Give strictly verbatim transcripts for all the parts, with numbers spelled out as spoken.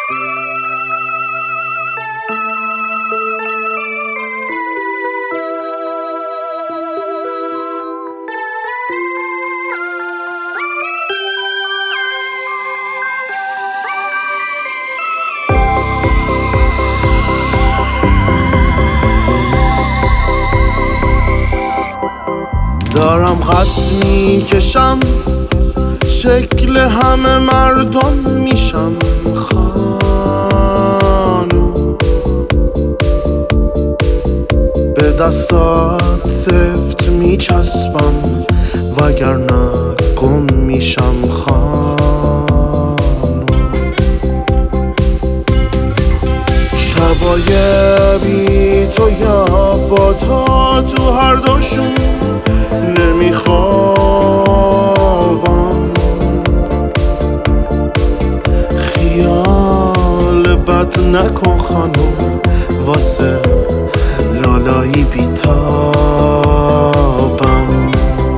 دارم خط میکشم، شکل همه مردم میشم خانوم. به دستات سفت میچسبم وگرنه گم میشم خانوم. شبای بی تو یا با تو تو هر دوشون نمیخوابم. خیال بد نکن خانم واسه لالایی بیتابم.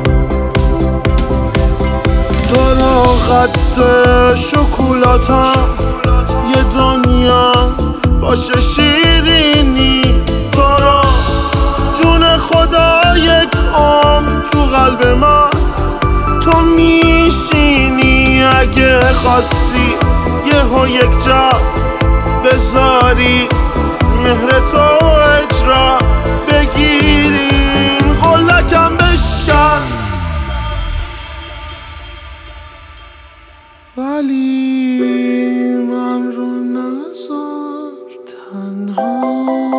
تو رو خط شکلاتم یه دنیا باشه شیرینی. تو رو جون خدا یک عمر تو قلب من تو میشینی. اگه خواستی یهو یک جا بذاری مهر تو اجرا بگیریم قلکم بشکن. ولی من رو نذار تنها.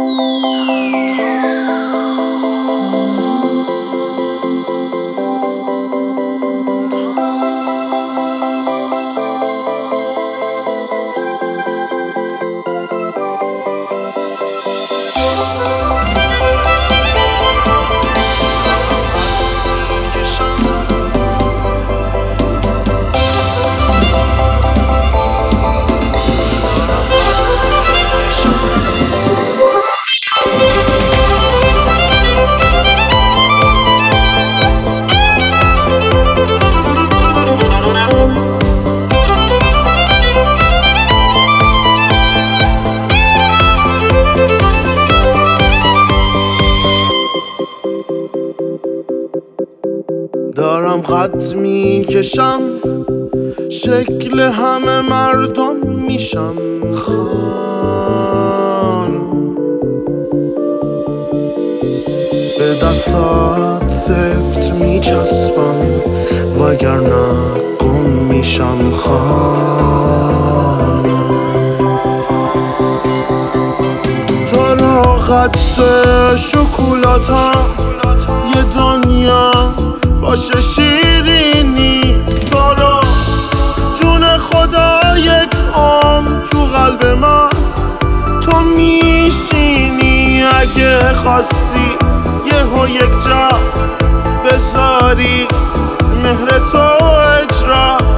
دارم خط میکشم، شکل همه مردم میشم خانوم. به دستات سفت میچسبم وگرنه گم میشم خانوم. تو رو خط شکلاتم یه دنیا باشه شیرینی. تو رو جون خدا یک عمر تو قلب من تو میشینی. اگه خواستی یهو یک جا بذاری مهر تو اجرا